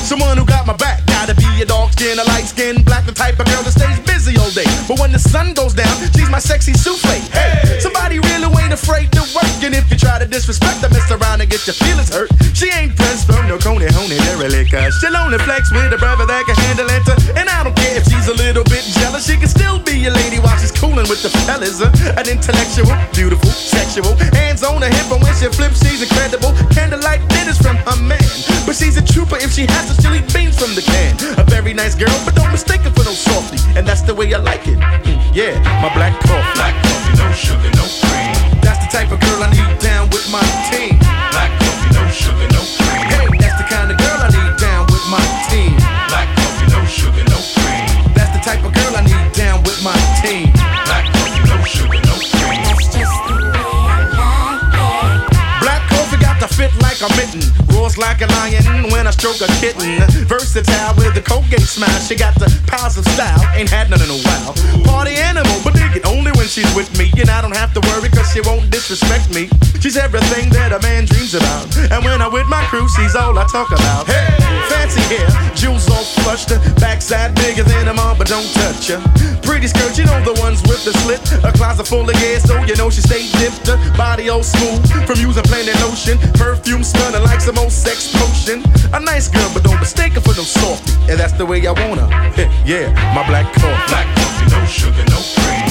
Someone who got my back. Gotta be a dark skin, a light skin, black, the type of girl that stays busy all day. But when the sun goes down, she's my sexy souffle. Hey, somebody really ain't afraid to work. And if you try to disrespect her, mess around and get your feelings hurt. She ain't pressed from no coney, honey, really, cause she'll only flex with a brother that can handle it. And I don't care if she's a little bit jealous, she can still be a lady while she's coolin' with the fellas. An intellectual, beautiful, sexual, hands on her hip, and when she flips, she's incredible. Candlelight dinners from her man, but she's a trooper if she has to. She'll eat beans from the can. A very nice girl, but don't mistake her for no softy, and that's the way I like it. Yeah, my black coffee. Black coffee, no sugar, no cream. That's the type of girl I need down with my team. Black coffee, no sugar, no cream. Hey, that's the kind of girl I need down with my team. Black coffee, no sugar, no cream. That's the type of girl I need down with my team. Black coffee, no sugar, no cream. That's just the way I like it. Black coffee got to fit like a mitten, roars like a lion when I stroke a kitten. Versatile with the Colgate smile, she got the powers of style, ain't had none in a while. Party animal, but dig it only when she's with me. And I don't have to worry cause she won't disrespect me. She's everything that a man dreams about, and when I'm with my crew, she's all I talk about. Hey, fancy hair, jewels all flushed, backside bigger than a mom, but don't touch her. Pretty skirt, you know the ones with the slit. A closet full of gas, so you know she stay dipped. Body all smooth from using Planet Lotion. Perfume smelling like some old sex potion. A nice girl, but don't mistake her for no softy. And that's the way I want her. Yeah, my black coffee. Black coffee, no sugar, no cream.